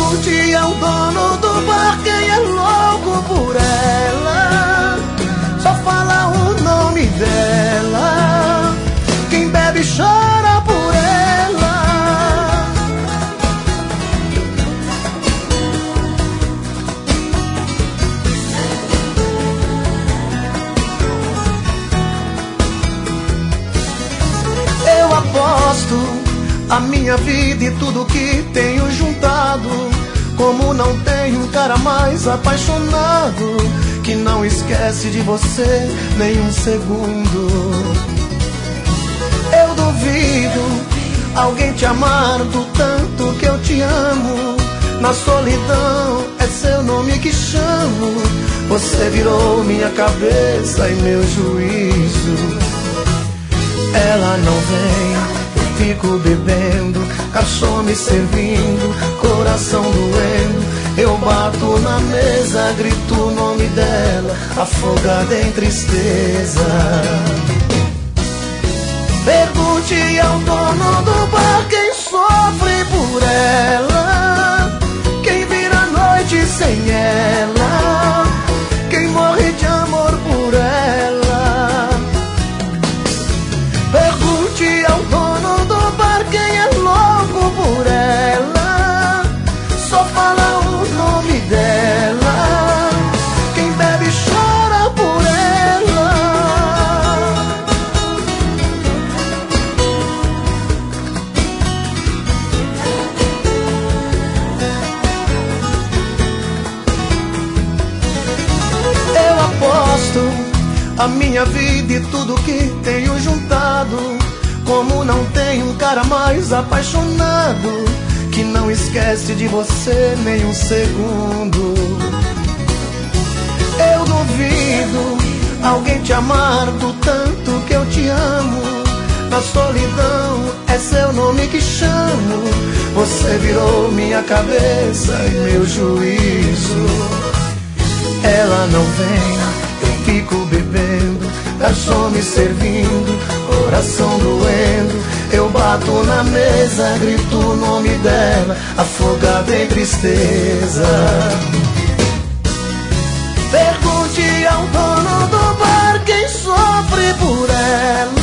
Pergunte ao dono do bar quem é louco por ela. Só fala o nome dela. Quem bebe chora por ela. Eu aposto a minha vida e tudo que tenho juntado. Como não tenho um cara mais apaixonado, que não esquece de você nem um segundo. Eu duvido alguém te amar do tanto que eu te amo. Na solidão é seu nome que chamo. Você virou minha cabeça e meu juízo. Ela não vem, fico bebendo, garçom me servindo, coração doendo. Eu bato na mesa, grito o nome dela, afogada em tristeza. Pergunte ao dono do bar quem sofre por ela, quem vira a noite sem ela, quem morre de amor por ela. Pergunte ao dono do bar quem é louco por ela. Só fala o nome dela. Quem bebe chora por ela. Eu aposto a minha vida e tudo que tenho juntado. Como não tenho um cara mais apaixonado, que não esquece de você nem um segundo. Eu duvido alguém te amar do tanto que eu te amo. Na solidão é seu nome que chamo. Você virou minha cabeça e meu juízo. Ela não vem, eu fico bebendo, garçom me servindo, coração doendo. Eu bato na mesa, grito o nome dela, afogado em tristeza. Pergunte ao dono do bar quem sofre por ela.